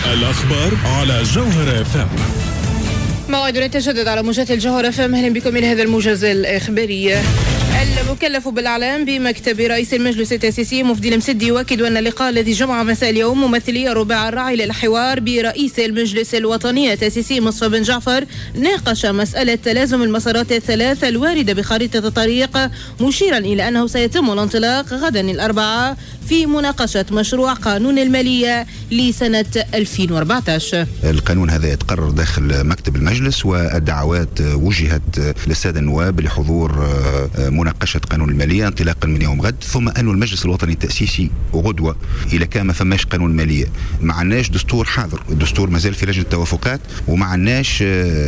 الأخبار على جوهر FM. موعدنا يتجدد على موجات الجوهر FM. أهلا بكم إلى هذا الموجز الإخباري. المكلف بالإعلام بمكتب رئيس المجلس التأسيسي مفدي المسدي يؤكد أن اللقاء الذي جمع مساء اليوم ممثلي الرباع الراعي للحوار برئيس المجلس الوطني التأسيسي مصطفى بن جعفر ناقش مسألة تلازم المسارات الثلاث الواردة بخريطة الطريق، مشيرا إلى أنه سيتم الانطلاق غدا الأربعاء في مناقشة مشروع قانون المالية لسنة 2014. القانون هذا يتقرر داخل مكتب المجلس، والدعوات وجهت للسادة النواب لحضور مناقشة قانون المالية انطلاقا من يوم غد، ثم أن المجلس الوطني التأسيسي غدوة إلى كان ما فماش قانون المالية، ما عندناش دستور حاضر، الدستور مازال في لجنة التوافقات وما عندناش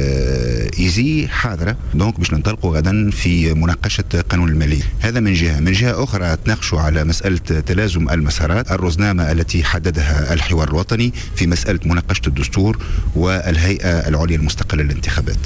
إيزي حاضرة، دونك باش ننطلقوا غدا في مناقشة قانون المالية. هذا من جهة. من جهة أخرى تناقشوا على مسألة تلازم المسارات، الرزنامة التي حددها الحوار الوطني في مسألة مناقشة الدستور والهيئة العليا المستقلة للانتخابات.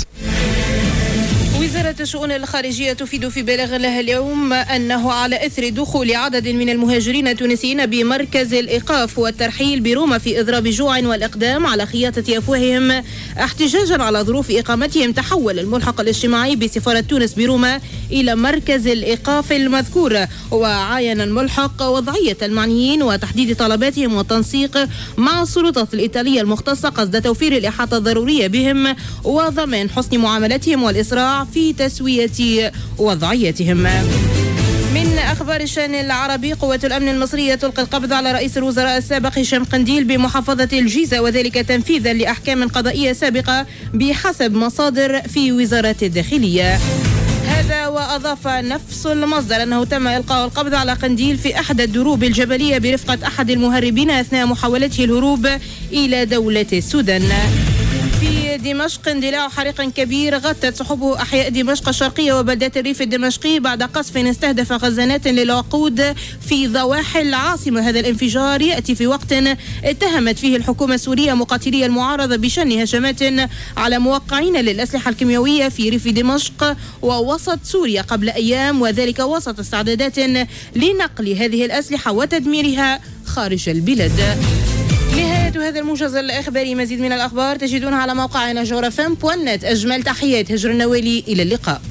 وزارة الشؤون الخارجية تفيد في بلاغ لها اليوم أنه على إثر دخول عدد من المهاجرين التونسيين بمركز الإيقاف والترحيل بروما في إضراب جوع والإقدام على خياطة أفواههم احتجاجا على ظروف إقامتهم، تحول الملحق الاجتماعي بسفارة تونس بروما إلى مركز الإيقاف المذكور، وعاين الملحق وضعية المعنيين وتحديد طلباتهم والتنسيق مع السلطات الإيطالية المختصة قصد توفير الإحاطة الضرورية بهم وضمان حسن معاملتهم والإسراع في تسوية وضعيتهم. من أخبار الشأن العربي، قوة الأمن المصرية تلقي القبض على رئيس الوزراء السابق هشام قنديل بمحافظة الجيزة، وذلك تنفيذا لأحكام قضائية سابقة بحسب مصادر في وزارة الداخلية. هذا وأضاف نفس المصدر أنه تم إلقاء القبض على قنديل في أحد الدروب الجبلية برفقة أحد المهربين أثناء محاولته الهروب إلى دولة السودان. في دمشق، اندلاع حريق كبير غطت سحبه أحياء دمشق الشرقية وبلدات الريف الدمشقي بعد قصف استهدف خزانات للوقود في ضواحي العاصمة. هذا الانفجار يأتي في وقت اتهمت فيه الحكومة السورية مقاتلي المعارضة بشن هجمات على موقعين للأسلحة الكيميائية في ريف دمشق ووسط سوريا قبل أيام، وذلك وسط استعدادات لنقل هذه الأسلحة وتدميرها خارج البلاد. نهاية هذا الموجز الإخباري. مزيد من الأخبار تجدونها على موقعنا جوهر FM.net. أجمل تحيات هجر النوالي، إلى اللقاء.